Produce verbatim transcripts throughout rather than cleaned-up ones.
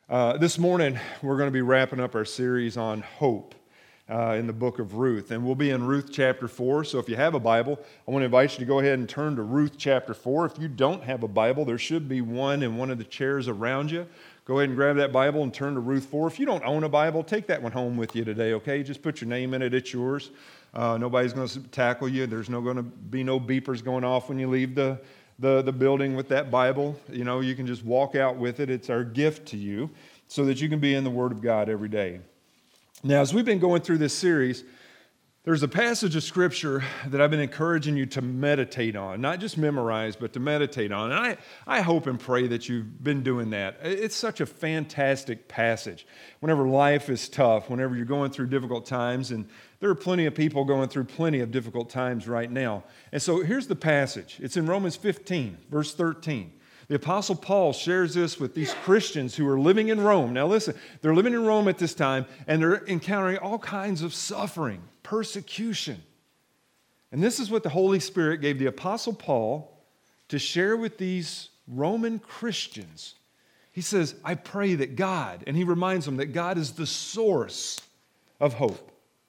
Uh, this morning, we're going to be wrapping up our series on hope uh, in the book of Ruth. And we'll be in Ruth chapter four. So if you have a Bible, I want to invite you to go ahead and turn to Ruth chapter four. If you don't have a Bible, there should be one in one of the chairs around you. Go ahead and grab that Bible and turn to Ruth four. If you don't own a Bible, take that one home with you today, okay? Just put your name in it. It's yours. Uh, nobody's going to tackle you. There's no going to be no beepers going off when you leave the The, the building with that Bible. You know, you can just walk out with it. It's our gift to you so that you can be in the Word of God every day. Now, as we've been going through this series, there's a passage of Scripture that I've been encouraging you to meditate on, not just memorize, but to meditate on. And I, I hope and pray that you've been doing that. It's such a fantastic passage. Whenever life is tough, whenever you're going through difficult times, and there are plenty of people going through plenty of difficult times right now. And so here's the passage. It's in Romans fifteen, verse thirteen. The Apostle Paul shares this with these Christians who are living in Rome. Now listen, they're living in Rome at this time, and they're encountering all kinds of suffering, persecution. And this is what the Holy Spirit gave the Apostle Paul to share with these Roman Christians. He says, I pray that God, and he reminds them that God is the source of hope.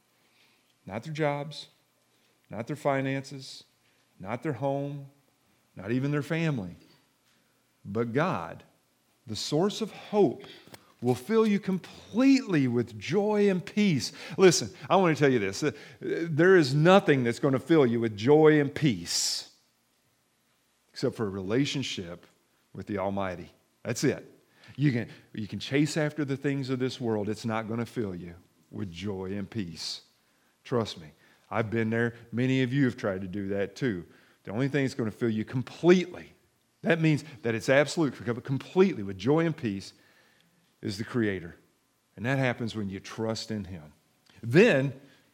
Not their jobs, not their finances, not their home, not even their family. But God, the source of hope, will fill you completely with joy and peace. Listen, I want to tell you this. There is nothing that's going to fill you with joy and peace except for a relationship with the Almighty. That's it. You can, you can chase after the things of this world. It's not going to fill you with joy and peace. Trust me, I've been there. Many of you have tried to do that too. The only thing that's going to fill you completely, that means that it's absolute, completely with joy and peace, is the Creator. And that happens when you trust in Him. Then,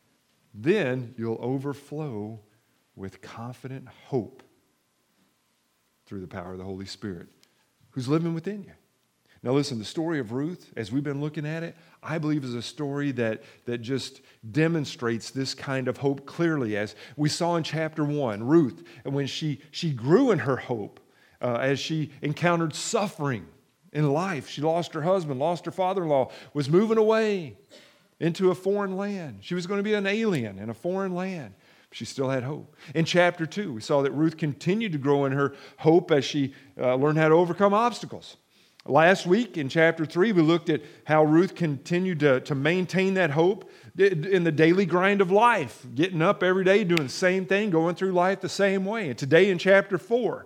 then you'll overflow with confident hope through the power of the Holy Spirit who's living within you. Now listen, the story of Ruth, as we've been looking at it, I believe is a story that, that just demonstrates this kind of hope clearly. As we saw in chapter one, Ruth, and when she, she grew in her hope, uh, as she encountered suffering in life. She lost her husband, lost her father-in-law, was moving away into a foreign land. She was going to be an alien in a foreign land. She still had hope. In chapter two, we saw that Ruth continued to grow in her hope as she uh, learned how to overcome obstacles. Last week in chapter three, we looked at how Ruth continued to, to maintain that hope in the daily grind of life, getting up every day, doing the same thing, going through life the same way. And today in chapter four,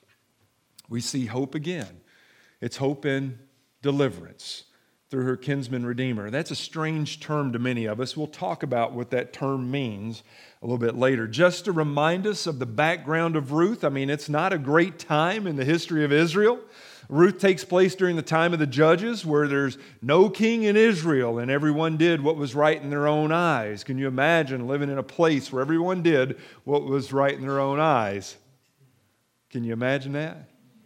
we see hope again. It's hope in deliverance through her kinsman redeemer. That's a strange term to many of us. We'll talk about what that term means a little bit later. Just to remind us of the background of Ruth, I mean, it's not a great time in the history of Israel. Ruth takes place during the time of the Judges, where there's no king in Israel and everyone did what was right in their own eyes. Can you imagine living in a place where everyone did what was right in their own eyes? Can you imagine that?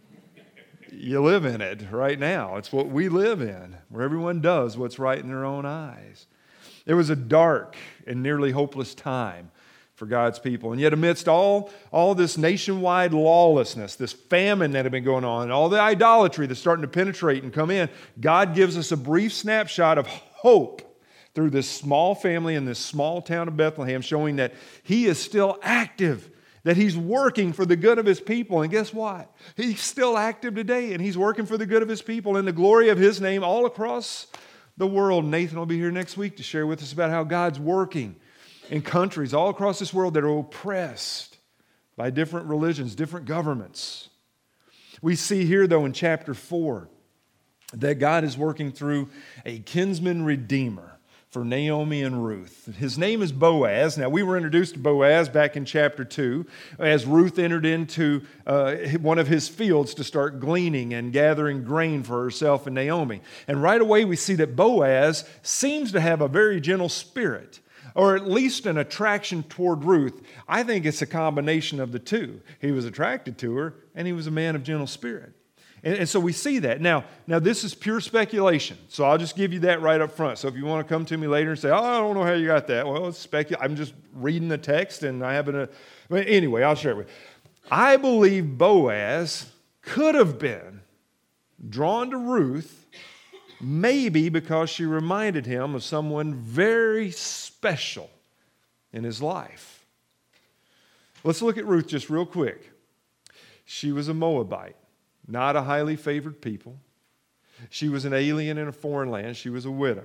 You live in it right now. It's what we live in, where everyone does what's right in their own eyes. It was a dark and nearly hopeless time for God's people. And yet amidst all, all this nationwide lawlessness, this famine that had been going on, and all the idolatry that's starting to penetrate and come in, God gives us a brief snapshot of hope through this small family in this small town of Bethlehem, showing that He is still active, that He's working for the good of His people. And guess what? He's still active today, and He's working for the good of His people and the glory of His name all across the world. Nathan will be here next week to share with us about how God's working in countries all across this world that are oppressed by different religions, different governments. We see here, though, in chapter four, that God is working through a kinsman redeemer for Naomi and Ruth. His name is Boaz. Now, we were introduced to Boaz back in chapter two as Ruth entered into uh, one of his fields to start gleaning and gathering grain for herself and Naomi. And right away, we see that Boaz seems to have a very gentle spirit, or at least an attraction toward Ruth. I think it's a combination of the two. He was attracted to her, and he was a man of gentle spirit. And, and so we see that. Now, now, this is pure speculation, so I'll just give you that right up front. So if you want to come to me later and say, oh, I don't know how you got that. Well, it's specu- I'm just reading the text, and I haven't... A, but anyway, I'll share it with you. I believe Boaz could have been drawn to Ruth maybe because she reminded him of someone very special in his life. Let's look at Ruth just real quick. She was a Moabite, not a highly favored people. She was an alien in a foreign land. She was a widow.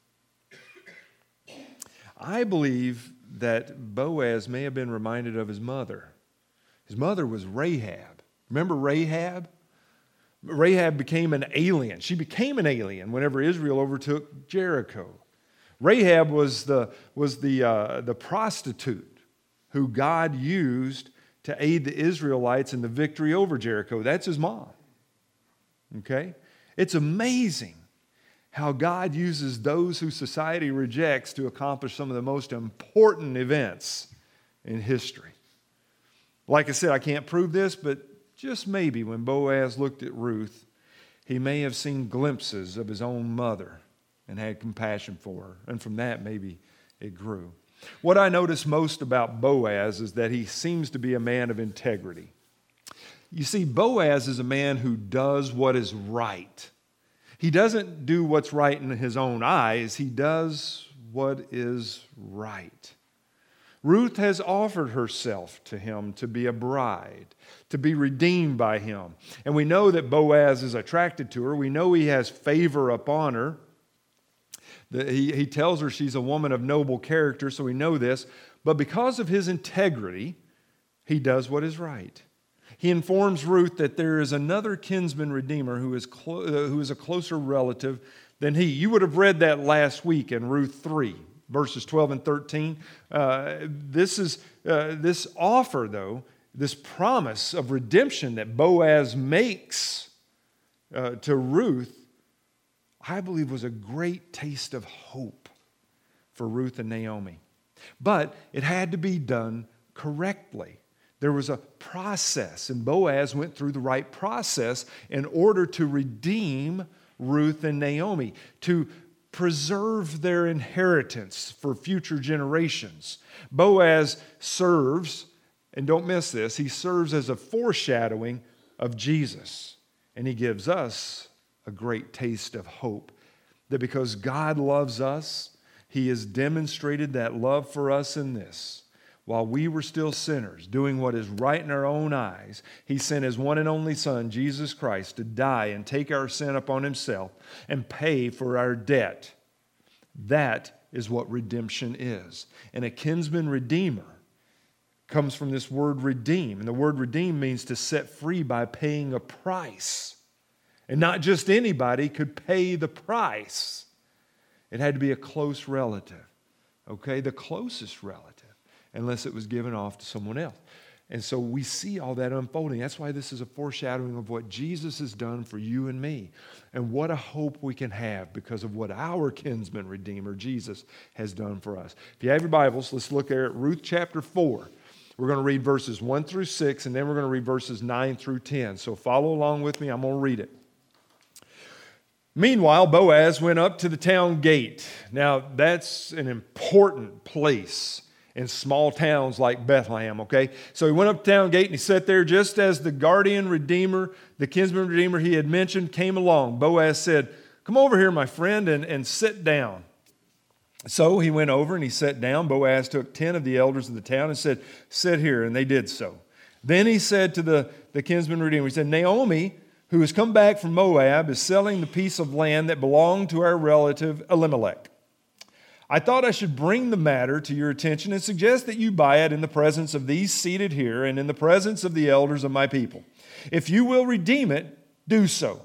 I believe that Boaz may have been reminded of his mother. His mother was Rahab. Remember Rahab? Rahab became an alien. She became an alien whenever Israel overtook Jericho. Rahab was the, was the, uh, the prostitute who God used to aid the Israelites in the victory over Jericho. That's his mom. Okay? It's amazing how God uses those who society rejects to accomplish some of the most important events in history. Like I said, I can't prove this, but just maybe when Boaz looked at Ruth, he may have seen glimpses of his own mother and had compassion for her. And from that, maybe it grew. What I notice most about Boaz is that he seems to be a man of integrity. You see, Boaz is a man who does what is right. He doesn't do what's right in his own eyes. He does what is right. Ruth has offered herself to him to be a bride, to be redeemed by him. And we know that Boaz is attracted to her. We know he has favor upon her. He, he tells her she's a woman of noble character, so we know this. But because of his integrity, he does what is right. He informs Ruth that there is another kinsman redeemer who is, clo- uh, who is a closer relative than he. You would have read that last week in Ruth three, verses twelve and thirteen. Uh, this is uh, this offer, though, this promise of redemption that Boaz makes uh, to Ruth, I believe was a great taste of hope for Ruth and Naomi. But it had to be done correctly. There was a process, and Boaz went through the right process in order to redeem Ruth and Naomi, to preserve their inheritance for future generations. Boaz serves, and don't miss this, he serves as a foreshadowing of Jesus. And he gives us a great taste of hope that because God loves us, he has demonstrated that love for us in this. While we were still sinners, doing what is right in our own eyes, he sent his one and only Son, Jesus Christ, to die and take our sin upon himself and pay for our debt. That is what redemption is. And a kinsman redeemer comes from this word redeem. And the word redeem means to set free by paying a price. And not just anybody could pay the price. It had to be a close relative, okay? The closest relative, unless it was given off to someone else. And so we see all that unfolding. That's why this is a foreshadowing of what Jesus has done for you and me. And what a hope we can have because of what our kinsman redeemer, Jesus, has done for us. If you have your Bibles, let's look there at Ruth chapter four. We're going to read verses one through six, and then we're going to read verses nine through ten. So follow along with me. I'm going to read it. Meanwhile, Boaz went up to the town gate. Now, that's an important place in small towns like Bethlehem, okay? So he went up to town gate and he sat there just as the guardian redeemer, the kinsman redeemer he had mentioned, came along. Boaz said, "Come over here, my friend, and, and sit down." So he went over and he sat down. Boaz took ten of the elders of the town and said, "Sit here," and they did so. Then he said to the, the kinsman redeemer, he said, "Naomi, who has come back from Moab, is selling the piece of land that belonged to our relative Elimelech. I thought I should bring the matter to your attention and suggest that you buy it in the presence of these seated here and in the presence of the elders of my people. If you will redeem it, do so."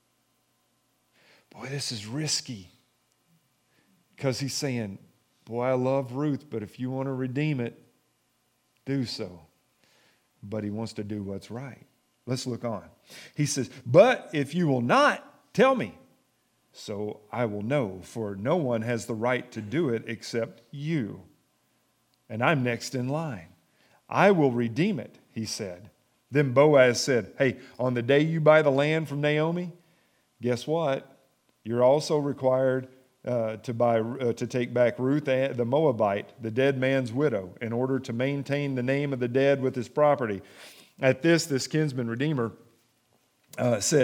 Boy, this is risky. Because he's saying, boy, I love Ruth, but if you want to redeem it, do so. But he wants to do what's right. Let's look on. He says, "But if you will not, tell me, so I will know, for no one has the right to do it except you. And I'm next in line. I will redeem it," he said. Then Boaz said, "Hey, on the day you buy the land from Naomi, guess what? You're also required uh, to buy uh, to take back Ruth the Moabite, the dead man's widow, in order to maintain the name of the dead with his property." At this, this kinsman redeemer uh, said,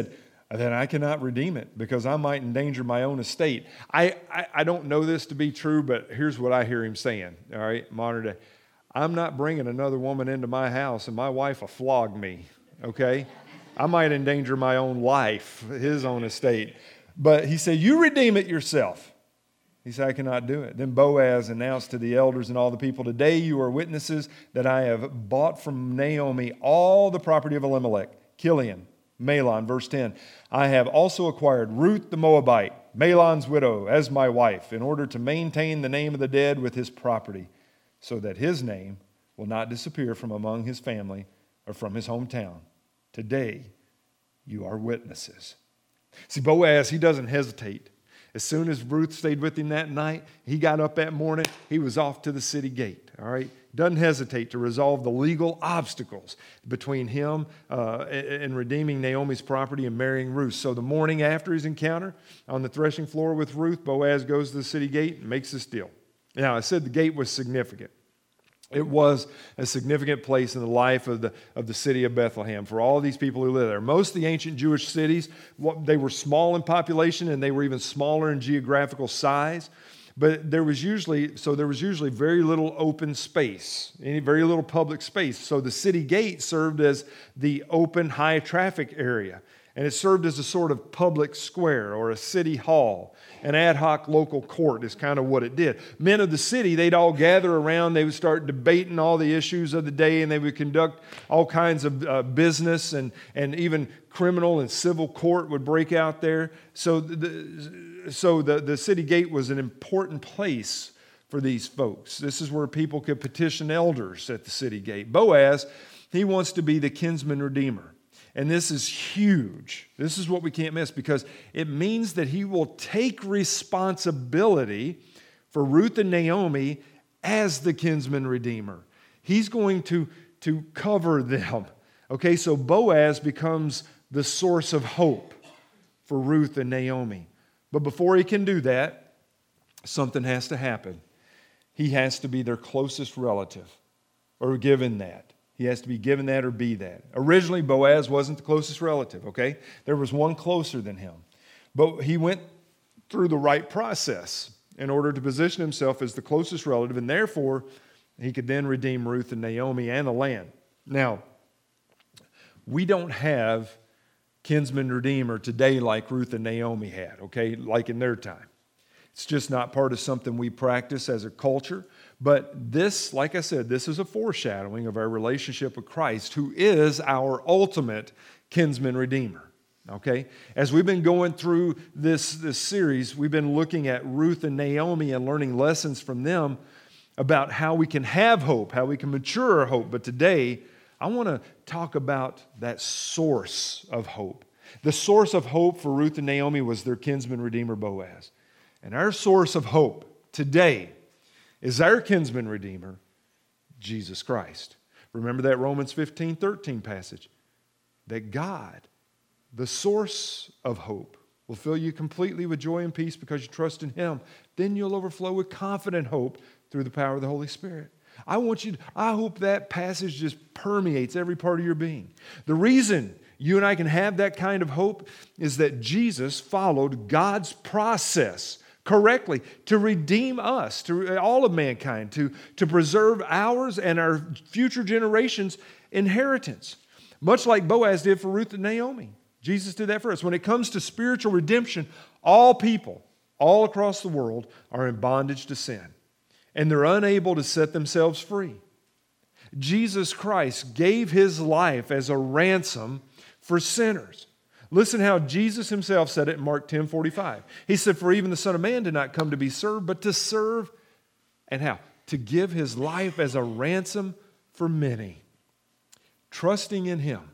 then I cannot redeem it because I might endanger my own estate. I, I, I don't know this to be true, but here's what I hear him saying, all right, modern day. I'm not bringing another woman into my house and my wife will flog me, okay? I might endanger my own life, his own estate. But he said, you redeem it yourself. He said, I cannot do it. Then Boaz announced to the elders and all the people, today you are witnesses that I have bought from Naomi all the property of Elimelech, Kilion, Mahlon, verse ten. I have also acquired Ruth the Moabite, Mahlon's widow, as my wife, in order to maintain the name of the dead with his property, so that his name will not disappear from among his family or from his hometown. Today, you are witnesses. See, Boaz, he doesn't hesitate. As soon as Ruth stayed with him that night, he got up that morning, he was off to the city gate, all right? Doesn't hesitate to resolve the legal obstacles between him uh, and redeeming Naomi's property and marrying Ruth. So the morning after his encounter on the threshing floor with Ruth, Boaz goes to the city gate and makes this deal. Now, I said the gate was significant. It was a significant place in the life of the, of the city of Bethlehem for all of these people who live there. Most of the ancient Jewish cities, they were small in population and they were even smaller in geographical size. But there was usually, so there was usually very little open space, any very little public space. So the city gate served as the open, high traffic area. And it served as a sort of public square or a city hall. An ad hoc local court is kind of what it did. Men of the city, they'd all gather around. They would start debating all the issues of the day, and they would conduct all kinds of uh, business, and, and even criminal and civil court would break out there. So, the, so the, the city gate was an important place for these folks. This is where people could petition elders at the city gate. Boaz, he wants to be the kinsman redeemer. And this is huge. This is what we can't miss because it means that he will take responsibility for Ruth and Naomi as the kinsman redeemer. He's going to, to cover them. Okay, so Boaz becomes the source of hope for Ruth and Naomi. But before he can do that, something has to happen. He has to be their closest relative or given that. He has to be given that or be that. Originally, Boaz wasn't the closest relative, okay? There was one closer than him. But he went through the right process in order to position himself as the closest relative, and therefore, he could then redeem Ruth and Naomi and the land. Now, we don't have kinsman redeemer today like Ruth and Naomi had, okay? Like in their time. It's just not part of something we practice as a culture. But this, like I said, this is a foreshadowing of our relationship with Christ, who is our ultimate kinsman redeemer. Okay? As we've been going through this, this series, we've been looking at Ruth and Naomi and learning lessons from them about how we can have hope, how we can mature our hope. But today, I want to talk about that source of hope. The source of hope for Ruth and Naomi was their kinsman redeemer, Boaz. And our source of hope today is our kinsman redeemer, Jesus Christ. Remember that Romans fifteen thirteen passage. That God, the source of hope, will fill you completely with joy and peace because you trust in Him. Then you'll overflow with confident hope through the power of the Holy Spirit. I want you to, I hope that passage just permeates every part of your being. The reason you and I can have that kind of hope is that Jesus followed God's process correctly to redeem us, to all of mankind, to, to preserve ours and our future generations' inheritance. Much like Boaz did for Ruth and Naomi. Jesus did that for us. When it comes to spiritual redemption, all people, all across the world, are in bondage to sin. And they're unable to set themselves free. Jesus Christ gave His life as a ransom for sinners. Listen how Jesus Himself said it in Mark ten forty-five. He said, for even the Son of Man did not come to be served, but to serve, and how? To give His life as a ransom for many. Trusting in Him.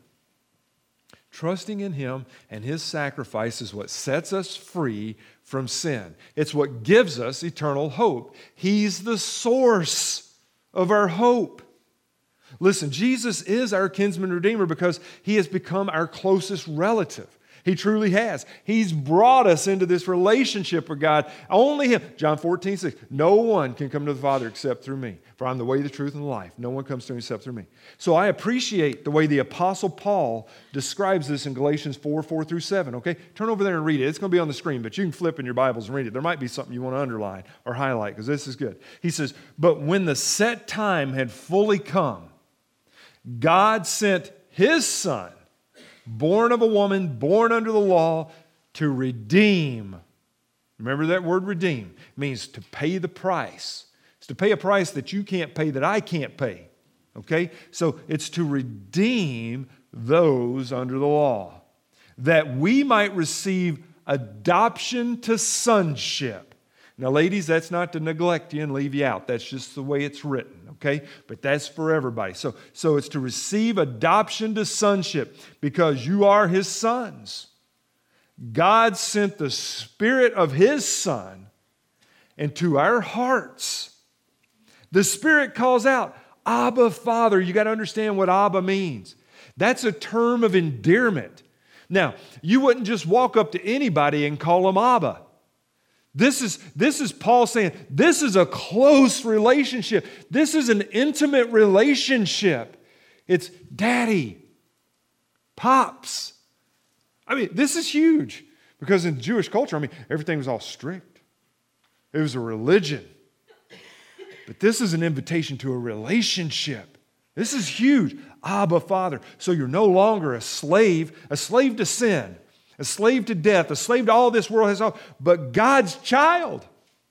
Trusting in Him and His sacrifice is what sets us free from sin. It's what gives us eternal hope. He's the source of our hope. Listen, Jesus is our kinsman redeemer because He has become our closest relative. He truly has. He's brought us into this relationship with God. Only Him. John fourteen six. No one can come to the Father except through me. For I'm the way, the truth, and the life. No one comes to Him except through me. So I appreciate the way the Apostle Paul describes this in Galatians four, four through seven. Okay? Turn over there and read it. It's going to be on the screen, but you can flip in your Bibles and read it. There might be something you want to underline or highlight because this is good. He says, but when the set time had fully come, God sent His Son, born of a woman, born under the law, to redeem. Remember that word redeem? It means to pay the price. It's to pay a price that you can't pay, that I can't pay. Okay? So it's to redeem those under the law, that we might receive adoption to sonship. Now, ladies, that's not to neglect you and leave you out. That's just the way it's written, okay? But that's for everybody. So, so it's to receive adoption to sonship because you are His sons. God sent the Spirit of His Son into our hearts. The Spirit calls out, Abba, Father. You got to understand what Abba means. That's a term of endearment. Now, you wouldn't just walk up to anybody and call them Abba. This is, this is Paul saying, this is a close relationship. This is an intimate relationship. It's daddy, pops. I mean, this is huge because in Jewish culture, I mean, everything was all strict. It was a religion. But this is an invitation to a relationship. This is huge. Abba, Father. So you're no longer a slave, a slave to sin. A slave to death, a slave to all this world has all, but God's child.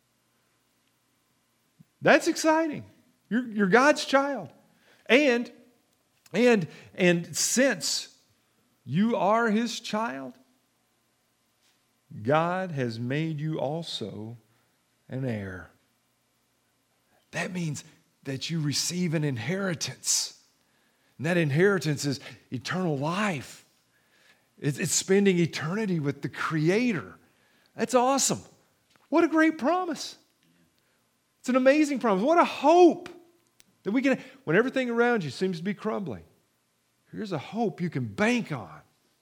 That's exciting. You're, you're God's child. And, and, and since you are His child, God has made you also an heir. That means that you receive an inheritance. And that inheritance is eternal life. It's spending eternity with the Creator. That's awesome. What a great promise. It's an amazing promise. What a hope that we can, when everything around you seems to be crumbling, here's a hope you can bank on.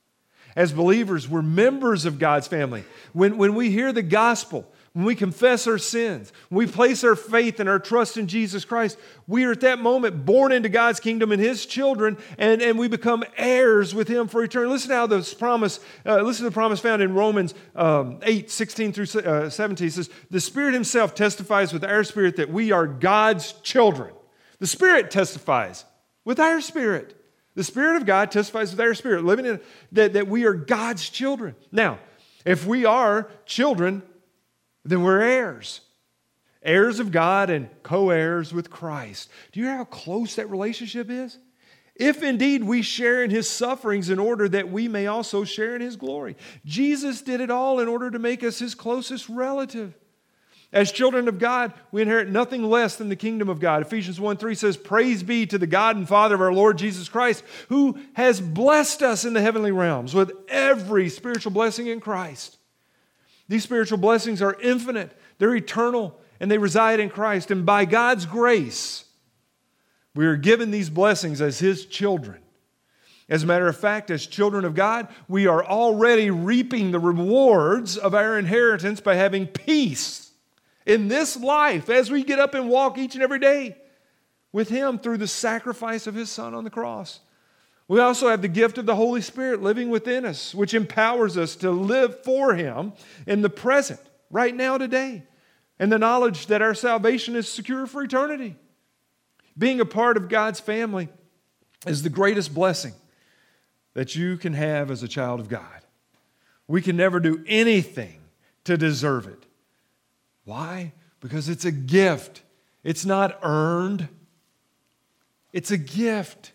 As believers, we're members of God's family. When, when we hear the gospel, when we confess our sins, when we place our faith and our trust in Jesus Christ, we are at that moment born into God's kingdom and His children, and, and we become heirs with Him for eternity. Listen to how this promise, uh, listen to the promise found in Romans um, eight, sixteen through seventeen. It says, the Spirit Himself testifies with our spirit that we are God's children. The Spirit testifies with our spirit. The Spirit of God testifies with our spirit, living in that, that we are God's children. Now, if we are children, then we're heirs. Heirs of God and co-heirs with Christ. Do you hear how close that relationship is? If indeed we share in His sufferings in order that we may also share in His glory. Jesus did it all in order to make us His closest relative. As children of God, we inherit nothing less than the kingdom of God. Ephesians one three says, praise be to the God and Father of our Lord Jesus Christ, who has blessed us in the heavenly realms with every spiritual blessing in Christ. These spiritual blessings are infinite, they're eternal, and they reside in Christ. And by God's grace, we are given these blessings as His children. As a matter of fact, as children of God, we are already reaping the rewards of our inheritance by having peace in this life as we get up and walk each and every day with Him through the sacrifice of His Son on the cross. We also have the gift of the Holy Spirit living within us, which empowers us to live for Him in the present, right now, today, and the knowledge that our salvation is secure for eternity. Being a part of God's family is the greatest blessing that you can have as a child of God. We can never do anything to deserve it. Why? Because it's a gift. It's not earned. It's a gift.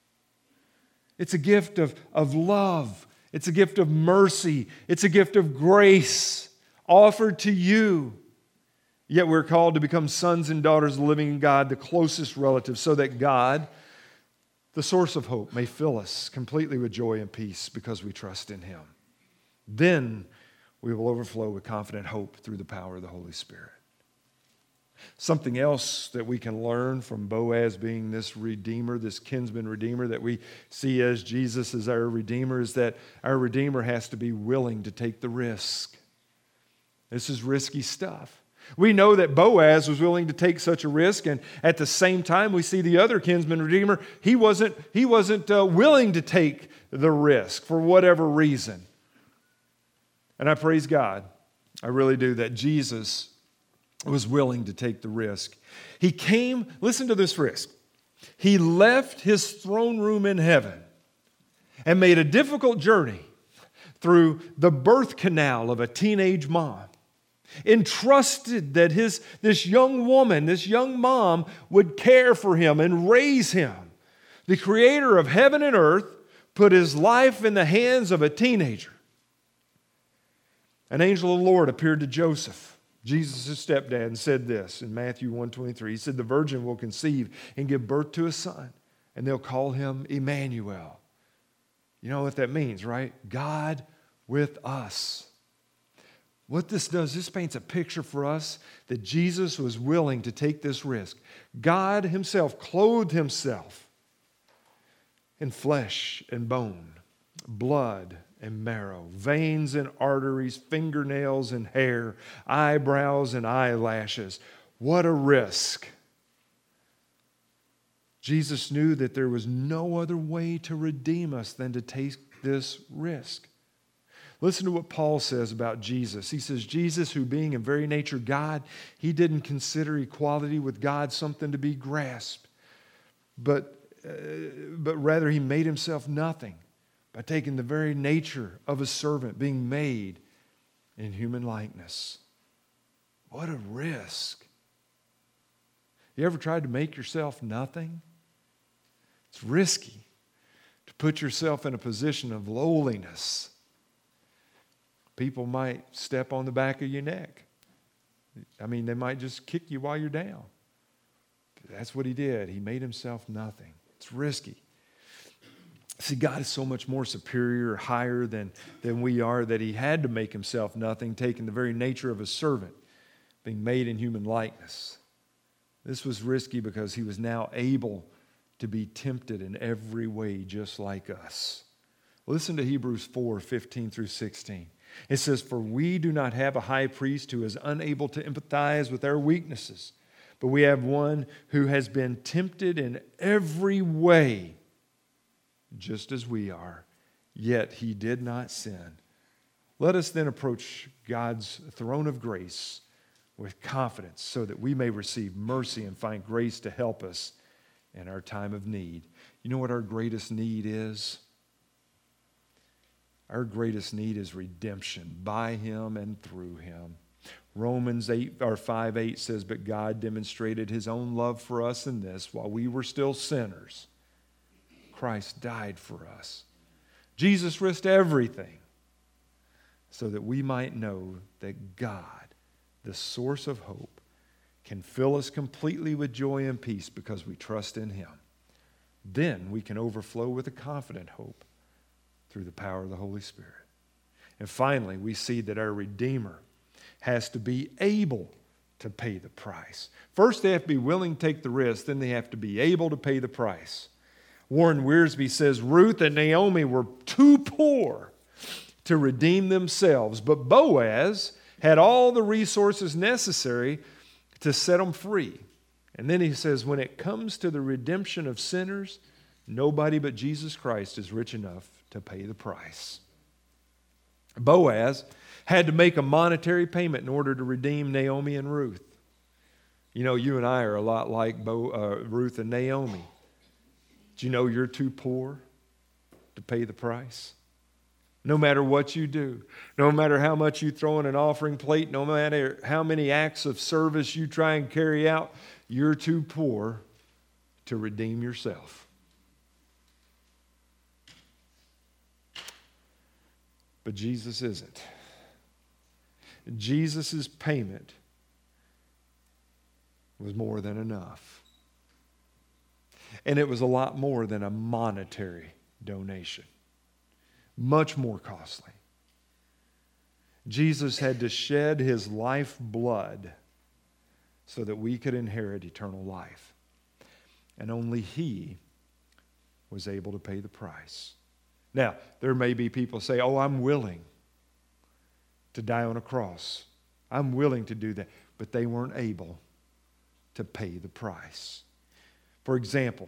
It's a gift of, of love. It's a gift of mercy. It's a gift of grace offered to you. Yet we're called to become sons and daughters of the living God, the closest relatives, so that God, the source of hope, may fill us completely with joy and peace because we trust in Him. Then we will overflow with confident hope through the power of the Holy Spirit. Something else that we can learn from Boaz being this redeemer, this kinsman redeemer that we see as Jesus as our redeemer, is that our redeemer has to be willing to take the risk. This is risky stuff. We know that Boaz was willing to take such a risk, and at the same time we see the other kinsman redeemer, he wasn't, he wasn't uh, willing to take the risk for whatever reason. And I praise God, I really do, that Jesus was willing to take the risk. He came, listen to this risk. He left his throne room in heaven and made a difficult journey through the birth canal of a teenage mom. Entrusted that his, this young woman, this young mom, would care for him and raise him. The creator of heaven and earth put his life in the hands of a teenager. An angel of the Lord appeared to Joseph, Jesus' stepdad, and said this in Matthew one twenty-three. He said, the virgin will conceive and give birth to a son, and they'll call him Emmanuel. You know what that means, right? God with us. What this does, this paints a picture for us that Jesus was willing to take this risk. God himself clothed himself in flesh and bone, blood and marrow, veins and arteries, fingernails and hair, eyebrows and eyelashes. What a risk. Jesus knew that there was no other way to redeem us than to take this risk. Listen to what Paul says about Jesus. He says, Jesus, who being in very nature God, he didn't consider equality with God something to be grasped, but, uh, but rather he made himself nothing by taking the very nature of a servant, being made in human likeness. What a risk. You ever tried to make yourself nothing? It's risky to put yourself in a position of lowliness. People might step on the back of your neck. I mean, they might just kick you while you're down. That's what he did. He made himself nothing. It's risky. See, God is so much more superior, higher than, than we are, that he had to make himself nothing, taking the very nature of a servant, being made in human likeness. This was risky because he was now able to be tempted in every way just like us. Listen to Hebrews four, fifteen through sixteen. It says, for we do not have a high priest who is unable to empathize with our weaknesses, but we have one who has been tempted in every way, just as we are, yet he did not sin. Let us then approach God's throne of grace with confidence so that we may receive mercy and find grace to help us in our time of need. You know what our greatest need is? Our greatest need is redemption by him and through him. Romans eight or five eight says, but God demonstrated his own love for us in this, while we were still sinners, Christ died for us. Jesus risked everything so that we might know that God, the source of hope, can fill us completely with joy and peace because we trust in him. Then we can overflow with a confident hope through the power of the Holy Spirit. And finally, we see that our Redeemer has to be able to pay the price. First, they have to be willing to take the risk. Then they have to be able to pay the price. Warren Wiersbe says, Ruth and Naomi were too poor to redeem themselves, but Boaz had all the resources necessary to set them free. And then he says, when it comes to the redemption of sinners, nobody but Jesus Christ is rich enough to pay the price. Boaz had to make a monetary payment in order to redeem Naomi and Ruth. You know, you and I are a lot like Bo, uh, Ruth and Naomi. Do you know you're too poor to pay the price? No matter what you do, no matter how much you throw in an offering plate, no matter how many acts of service you try and carry out, you're too poor to redeem yourself. But Jesus isn't. Jesus' payment was more than enough. And it was a lot more than a monetary donation. Much more costly. Jesus had to shed his life blood so that we could inherit eternal life. And only He was able to pay the price. Now, there may be people say, oh, I'm willing to die on a cross. I'm willing to do that. But they weren't able to pay the price. For example,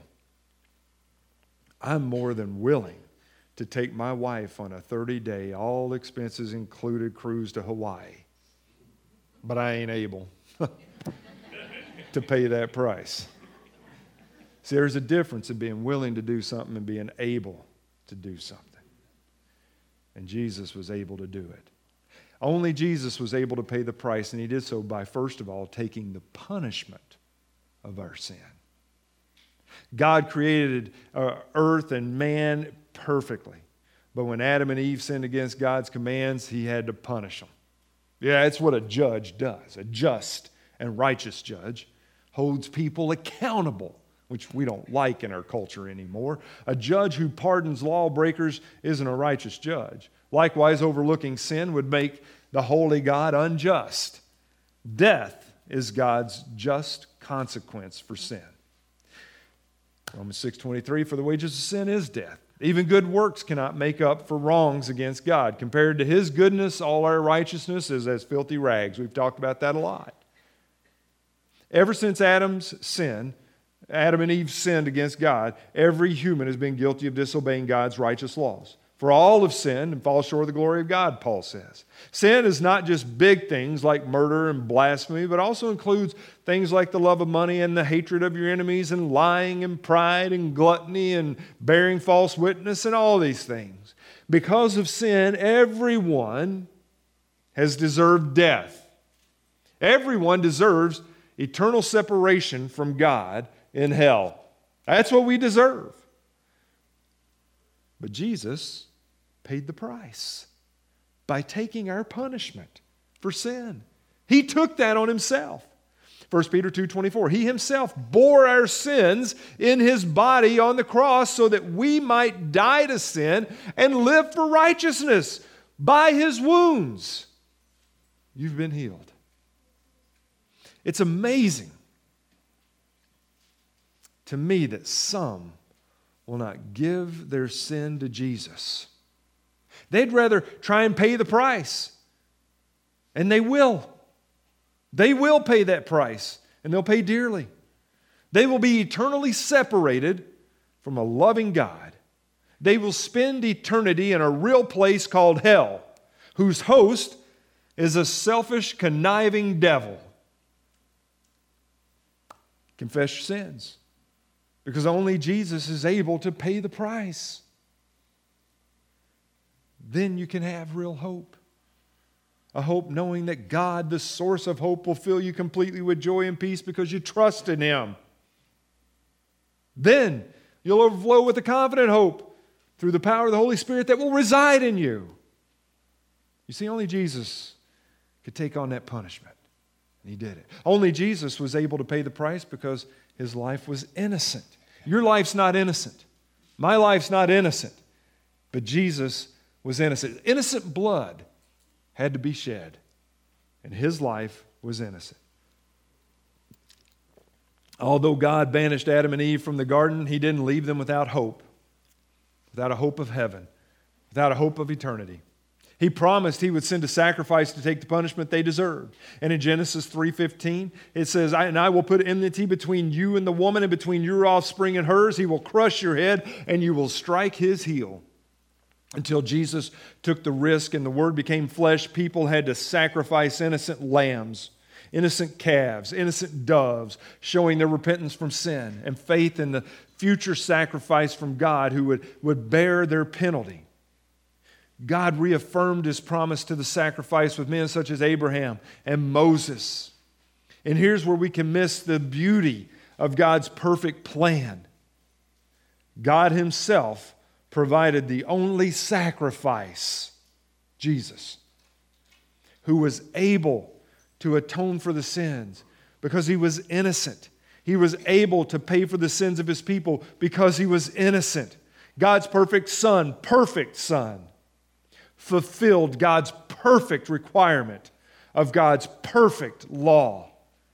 I'm more than willing to take my wife on a thirty-day, all expenses included cruise to Hawaii. But I ain't able to pay that price. See, there's a difference in being willing to do something and being able to do something. And Jesus was able to do it. Only Jesus was able to pay the price, and He did so by, first of all, taking the punishment of our sin. God created uh, earth and man perfectly. But when Adam and Eve sinned against God's commands, He had to punish them. Yeah, it's what a judge does. A just and righteous judge holds people accountable, which we don't like in our culture anymore. A judge who pardons lawbreakers isn't a righteous judge. Likewise, overlooking sin would make the holy God unjust. Death is God's just consequence for sin. Romans six twenty-three, for the wages of sin is death. Even good works cannot make up for wrongs against God. Compared to His goodness, all our righteousness is as filthy rags. We've talked about that a lot. Ever since Adam's sin, Adam and Eve sinned against God, every human has been guilty of disobeying God's righteous laws. For all have sinned and fall short of the glory of God, Paul says. Sin is not just big things like murder and blasphemy, but also includes things like the love of money and the hatred of your enemies and lying and pride and gluttony and bearing false witness and all these things. Because of sin, everyone has deserved death. Everyone deserves eternal separation from God in hell. That's what we deserve. But Jesus paid the price by taking our punishment for sin. He took that on Himself. First Peter two twenty-four, He Himself bore our sins in His body on the cross so that we might die to sin and live for righteousness. By His wounds, you've been healed. It's amazing to me that some will not give their sin to Jesus. They'd rather try and pay the price. And they will. They will pay that price, and they'll pay dearly. They will be eternally separated from a loving God. They will spend eternity in a real place called hell, whose host is a selfish, conniving devil. Confess your sins, because only Jesus is able to pay the price. Then you can have real hope. A hope knowing that God, the source of hope, will fill you completely with joy and peace because you trust in Him. Then you'll overflow with a confident hope through the power of the Holy Spirit that will reside in you. You see, only Jesus could take on that punishment, and He did it. Only Jesus was able to pay the price because His life was innocent. Your life's not innocent. My life's not innocent. But Jesus was innocent. Innocent blood had to be shed, and His life was innocent. Although God banished Adam and Eve from the garden, He didn't leave them without hope, without a hope of heaven, without a hope of eternity. He promised He would send a sacrifice to take the punishment they deserved. And in Genesis three fifteen, it says, and I will put enmity between you and the woman, and between your offspring and hers. He will crush your head, and you will strike his heel. Until Jesus took the risk and the Word became flesh, people had to sacrifice innocent lambs, innocent calves, innocent doves, showing their repentance from sin and faith in the future sacrifice from God who would, would bear their penalty. God reaffirmed His promise to the sacrifice with men such as Abraham and Moses. And here's where we can miss the beauty of God's perfect plan. God Himself provided the only sacrifice, Jesus, who was able to atone for the sins because He was innocent. He was able to pay for the sins of His people because He was innocent. God's perfect Son, perfect Son, fulfilled God's perfect requirement of God's perfect law.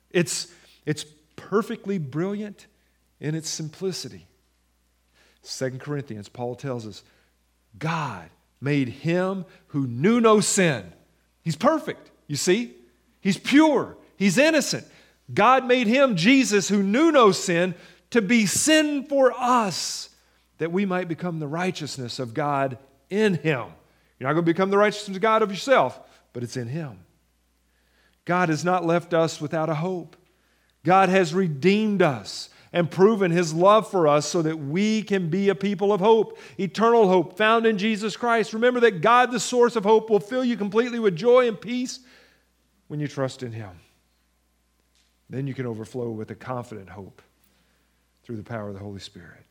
It's, it's perfectly brilliant in its simplicity. Second Corinthians, Paul tells us, God made him who knew no sin. He's perfect, you see? He's pure. He's innocent. God made him, Jesus, who knew no sin, to be sin for us, that we might become the righteousness of God in him. You're not going to become the righteousness of God of yourself, but it's in him. God has not left us without a hope. God has redeemed us and proven his love for us so that we can be a people of hope, eternal hope found in Jesus Christ. Remember that God, the source of hope, will fill you completely with joy and peace when you trust in him. Then you can overflow with a confident hope through the power of the Holy Spirit.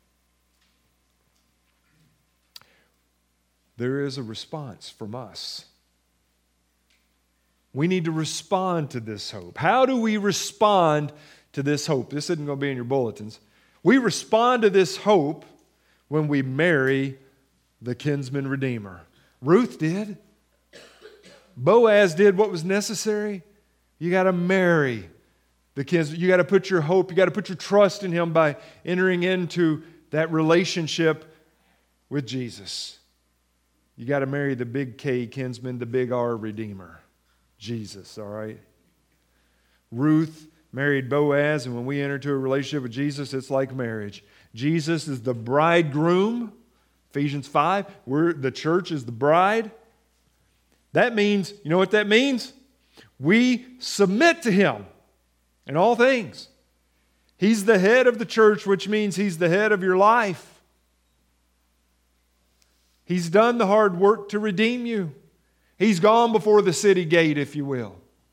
There is a response from us. We need to respond to this hope. How do we respond to this hope? This isn't going to be in your bulletins. We respond to this hope when we marry the kinsman redeemer. Ruth did. Boaz did what was necessary. You got to marry the kinsman. You got to put your hope, you got to put your trust in him by entering into that relationship with Jesus. You got to marry the big K kinsman, the big R redeemer, Jesus, all right? Ruth married Boaz, and when we enter into a relationship with Jesus, it's like marriage. Jesus is the bridegroom, Ephesians five. We're, the church is the bride. That means, you know what that means? We submit to him in all things. He's the head of the church, which means he's the head of your life. He's done the hard work to redeem you. He's gone before the city gate, if you will.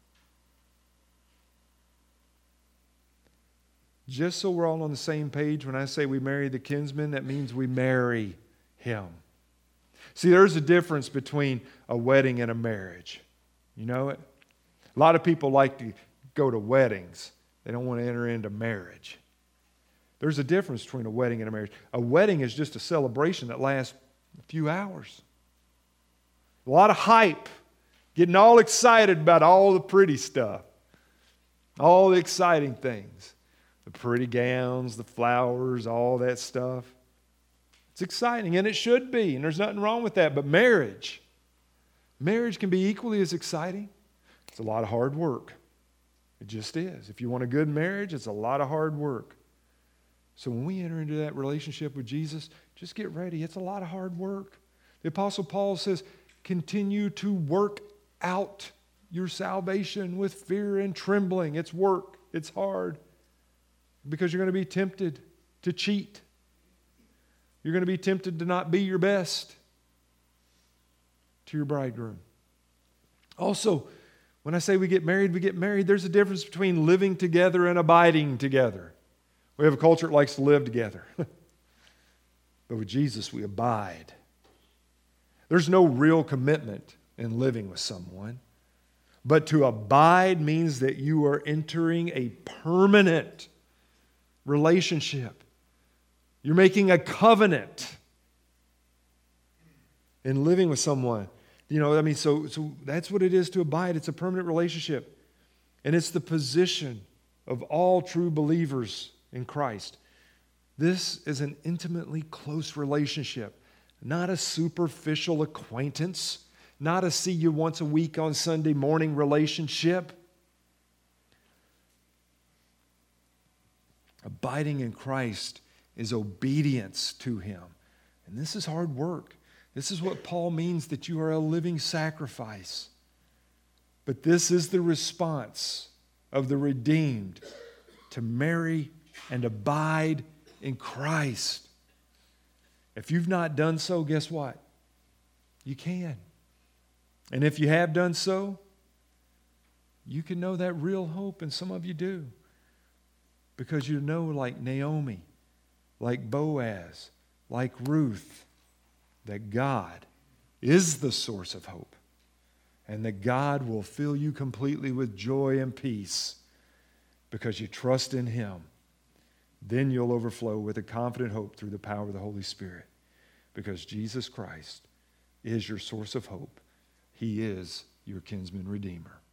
Just so we're all on the same page, when I say we marry the kinsman, that means we marry him. See, there's a difference between a wedding and a marriage. You know it? A lot of people like to go to weddings. They don't want to enter into marriage. There's a difference between a wedding and a marriage. A wedding is just a celebration that lasts a few hours. A lot of hype, getting all excited about all the pretty stuff, all the exciting things, the pretty gowns, the flowers, all that stuff. It's exciting, and it should be, and there's nothing wrong with that. But marriage, marriage can be equally as exciting. It's a lot of hard work. It just is. If you want a good marriage, it's a lot of hard work. So when we enter into that relationship with Jesus, just get ready. It's a lot of hard work. The Apostle Paul says, continue to work out your salvation with fear and trembling. It's work. It's hard. Because you're going to be tempted to cheat. You're going to be tempted to not be your best to your bridegroom. Also, when I say we get married, we get married, there's a difference between living together and abiding together. We have a culture that likes to live together. But with Jesus, we abide. There's no real commitment in living with someone. But to abide means that you are entering a permanent relationship. You're making a covenant in living with someone. You know, I mean, so, so that's what it is to abide. It's a permanent relationship. And it's the position of all true believers in Christ. This is an intimately close relationship, not a superficial acquaintance, not a see you once a week on Sunday morning relationship. Abiding in Christ is obedience to him. And this is hard work. This is what Paul means, that you are a living sacrifice. But this is the response of the redeemed to marry and abide in Christ. If you've not done so, guess what? You can. And if you have done so, you can know that real hope, and some of you do. Because you know, like Naomi, like Boaz, like Ruth, that God is the source of hope, and that God will fill you completely with joy and peace because you trust in him. Then you'll overflow with a confident hope through the power of the Holy Spirit, because Jesus Christ is your source of hope. He is your kinsman redeemer.